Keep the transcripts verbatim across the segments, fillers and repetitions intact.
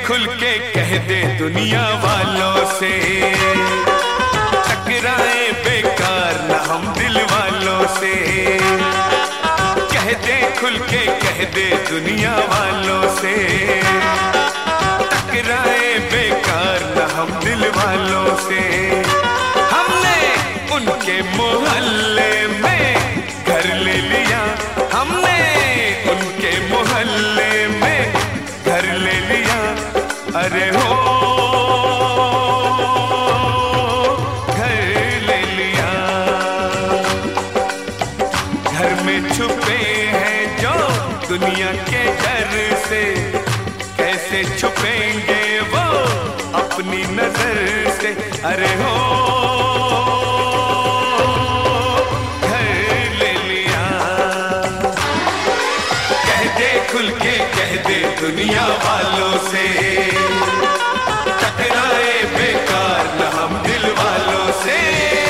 खुल के कह दे दुनिया वालों से, टकराए बेकार न हम दिल वालों से। कह दे खुल के कह दे दुनिया वालों से, टकराए बेकार न हम दिल वालों से। हमने उनके मोहल्ले में घर ले लिया, हमने उनके मोहल्ले में घर ले लिया। अरे हो घर ले लिया। घर में छुपे हैं जो दुनिया के डर से, कैसे छुपेंगे वो अपनी नजर से। अरे हो खुल के कह दे दुनिया वालों से, टकराए बेकार न हम दिल वालों से।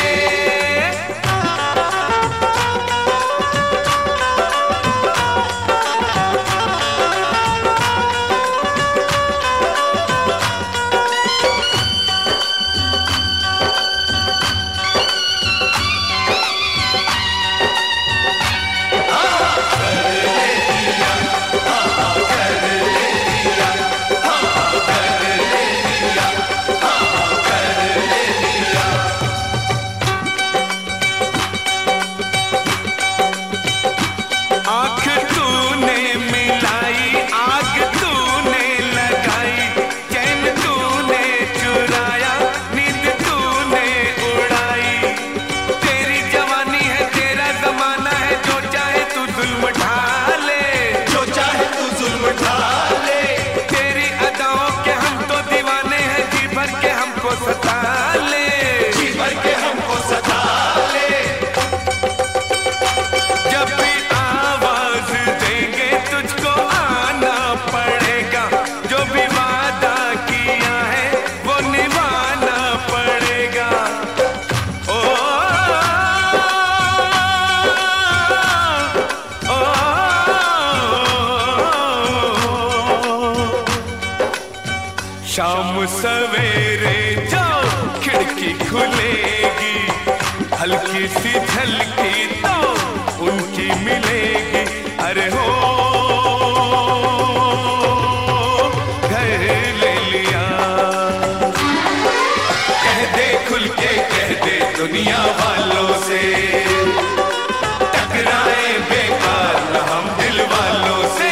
शाम सवेरे जो खिड़की खुलेगी, हल्की सी झलकी तो उनकी मिलेगी। अरे हो घर ले लिया। कह दे खुल के कह दे दुनिया वालों से, टकराए बेकार न हम दिल वालों से।